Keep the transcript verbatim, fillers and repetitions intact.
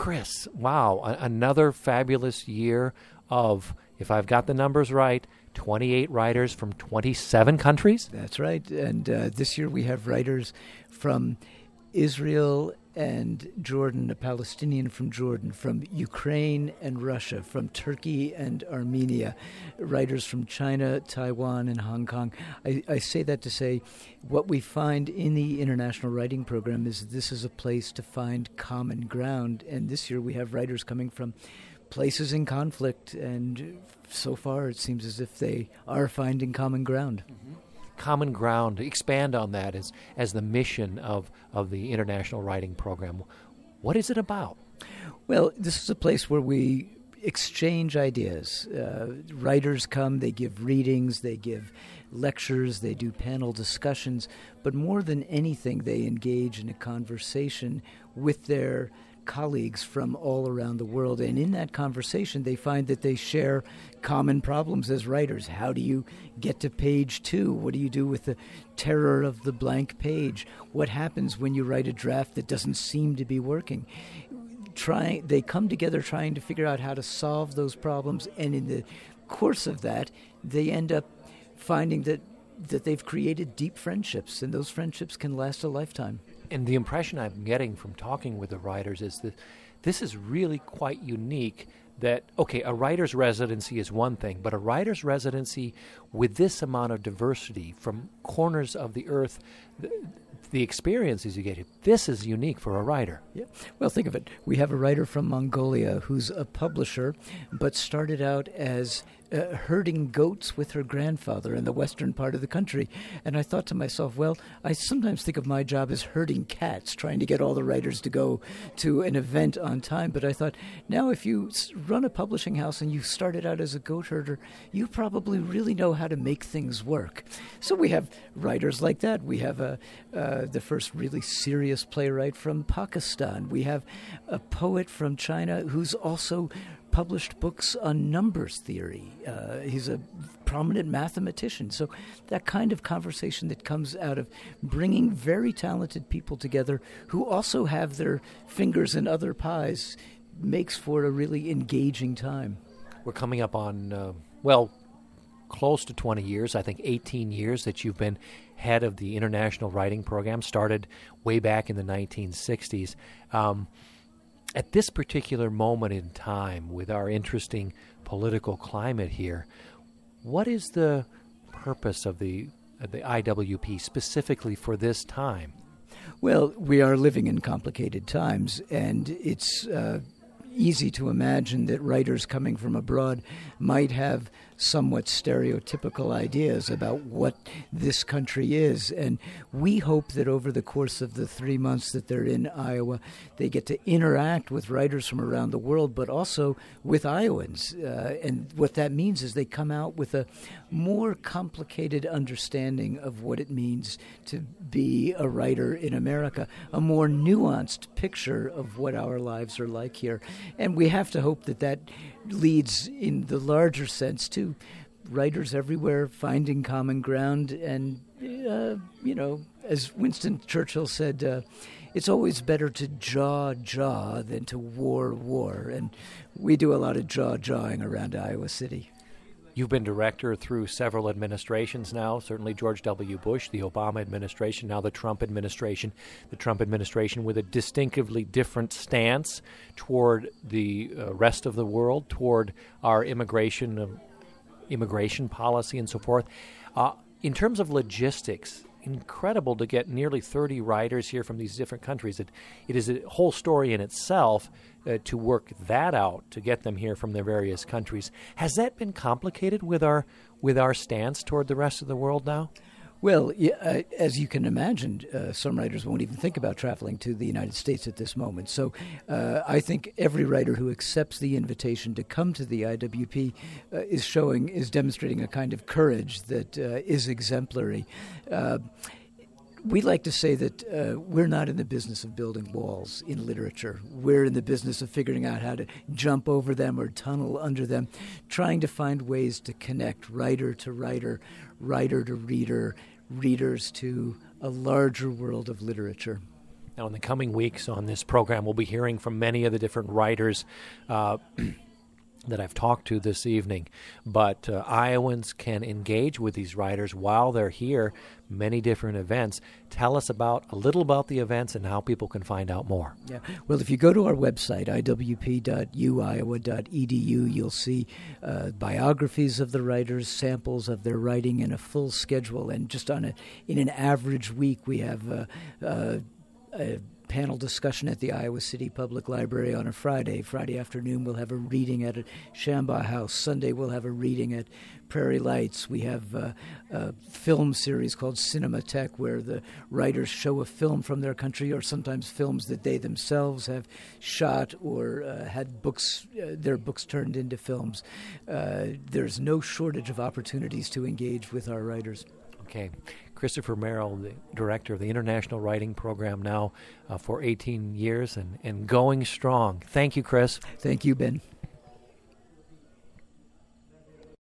Chris, wow, a- another fabulous year of, if I've got the numbers right, twenty-eight writers from twenty-seven countries? That's right. And uh, this year we have writers from Israel and Jordan, a Palestinian from Jordan, from Ukraine and Russia, from Turkey and Armenia, writers from China, Taiwan, and Hong Kong. I, I say that to say what we find in the International Writing Program is this is a place to find common ground. And this year we have writers coming from places in conflict, and so far it seems as if they are finding common ground. Mm-hmm. Common ground. Expand on that as as the mission of, of the International Writing Program. What is it about? Well, this is a place where we exchange ideas. Uh, writers come, they give readings, they give lectures, they do panel discussions, but more than anything, they engage in a conversation with their colleagues from all around the world. And in that conversation, they find that they share common problems as writers. How do you get to page two? What do you do with the terror of the blank page? What happens when you write a draft that doesn't seem to be working? Trying, they come together trying to figure out how to solve those problems. And in the course of that, they end up finding that that they've created deep friendships, and those friendships can last a lifetime. And the impression I'm getting from talking with the writers is that this is really quite unique, that, okay, a writer's residency is one thing, but a writer's residency with this amount of diversity from corners of the earth, the, the experiences you get, this is unique for a writer. Yeah. Well, think of it. We have a writer from Mongolia who's a publisher, but started out as Uh, herding goats with her grandfather in the western part of the country. And I thought to myself, well, I sometimes think of my job as herding cats, trying to get all the writers to go to an event on time. But I thought, now if you run a publishing house and you started out as a goat herder, you probably really know how to make things work. So we have writers like that. We have a, uh, the first really serious playwright from Pakistan. We have a poet from China who's also published books on numbers theory. Uh, he's a prominent mathematician. So that kind of conversation that comes out of bringing very talented people together who also have their fingers in other pies makes for a really engaging time. We're coming up on, uh, well, close to twenty years, I think eighteen years that you've been head of the International Writing Program, started way back in the nineteen sixties. Um, At this particular moment in time, with our interesting political climate here, what is the purpose of the of the I W P specifically for this time? Well, we are living in complicated times, and it's uh, easy to imagine that writers coming from abroad might have somewhat stereotypical ideas about what this country is. And we hope that over the course of the three months that they're in Iowa, they get to interact with writers from around the world, but also with Iowans. Uh, and what that means is they come out with a more complicated understanding of what it means to be a writer in America, a more nuanced picture of what our lives are like here. And we have to hope that that leads in the larger sense to writers everywhere finding common ground. And, uh, you know, as Winston Churchill said, uh, it's always better to jaw jaw than to war war. And we do a lot of jaw jawing around Iowa City. You've been director through several administrations now, certainly George W. Bush, the Obama administration, now the Trump administration, the Trump administration with a distinctively different stance toward the uh, rest of the world, toward our immigration, uh, immigration policy and so forth. Uh, in terms of logistics, incredible to get nearly thirty writers here from these different countries. It, it is a whole story in itself uh, to work that out, to get them here from their various countries. Has that been complicated with our with our stance toward the rest of the world now? Well, yeah, uh, as you can imagine, uh, some writers won't even think about traveling to the United States at this moment. So uh, I think every writer who accepts the invitation to come to the I W P uh, is showing, is demonstrating a kind of courage that uh, is exemplary. Uh, we like to say that uh, we're not in the business of building walls in literature. We're in the business of figuring out how to jump over them or tunnel under them, trying to find ways to connect writer to writer, writer to reader, readers to a larger world of literature. Now, in the coming weeks on this program, we'll be hearing from many of the different writers uh, that I've talked to this evening. But uh, Iowans can engage with these writers while they're here, many different events. Tell us about a little about the events and how people can find out more. Yeah. Well, if you go to our website, I W P dot U iowa dot E D U, you'll see uh, biographies of the writers, samples of their writing, and a full schedule. And just on a in an average week, we have uh, uh, a panel discussion at the Iowa City Public Library on a Friday. Friday afternoon, we'll have a reading at a Shambaugh House. Sunday, we'll have a reading at Prairie Lights. We have uh, a film series called Cinematheque, where the writers show a film from their country, or sometimes films that they themselves have shot or uh, had books, uh, their books turned into films. Uh, there's no shortage of opportunities to engage with our writers. Okay. Christopher Merrill, the director of the International Writing Program now uh, for eighteen years and, and going strong. Thank you, Chris. Thank you, Ben.